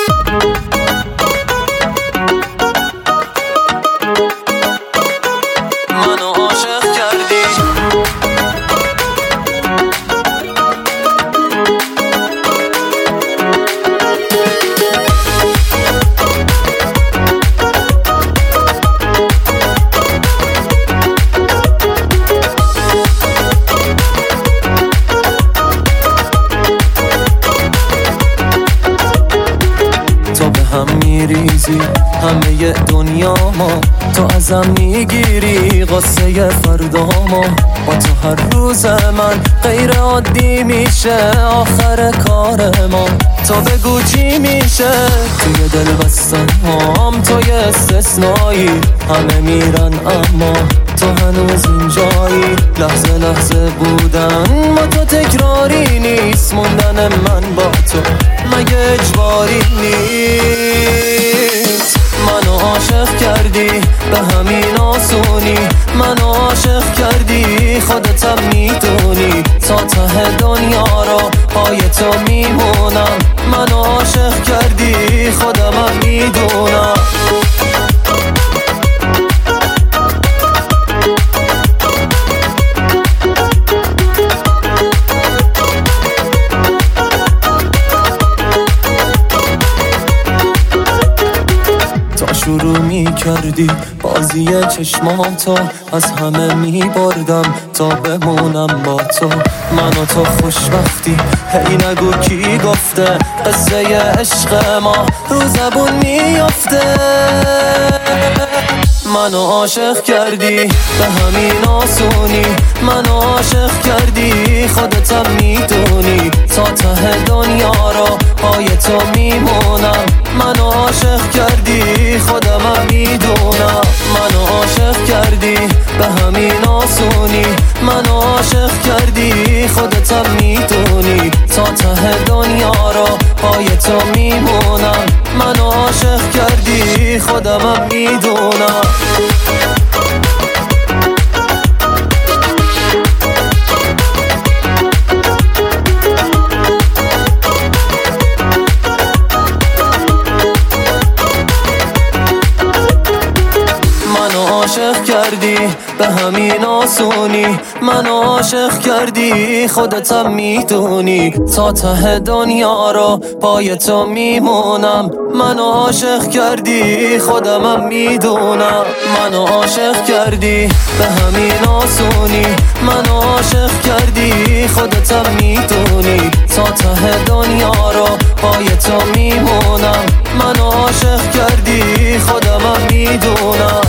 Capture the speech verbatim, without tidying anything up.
منو عاشق کردی. تو به هم میریزی همه دنیا ما، تو ازم میگیری قصه فردا ما. با تو هر روز من غیر عادی میشه آخر کار ما. تو بگو چی میشه توی دل بستن هم، توی استثنایی همه میرن اما تو هنوز اینجایی. لحظه لحظه بودن ما تو تکراری نیست، موندن من با تو مگه اجباری نیست. منو عاشق کردی به همین آسونی، منو عاشق کردی خودتم میدونی. تا ته دنیا رو پای تو میمونم، منو عاشق کردی خودمم میدونم. تا شروع می کردی بازی چشماتو از همه می بردم تا بمونم با تو. من و تو خوشبختی هی نگو کی گفته قصه عشق ما رو زبون میافته. منو عاشق کردی به همین آسونی، منو عاشق کردی خودتم میدونی. تا ته دنیا رو پای تو میمونم، منو عاشق کردی خودمم میدونم. منو عاشق کردی به همین آسونی، منو عاشق کردی خودتم میدونی. تا ته دنیا رو پای تو میمونم، منو عاشق کردی خودمم میدونم. عاشق کردی به همین آسونی، منو عاشق کردی خودتم میدونی. تا ته دنیا رو پای تو میمونم، منو عاشق کردی خودمم میدونم. منو عاشق کردی به همین آسونی، منو عاشق کردی خودتم میدونی. تا ته دنیا رو پای تو میمونم، منو عاشق کردی خودمم میدونم.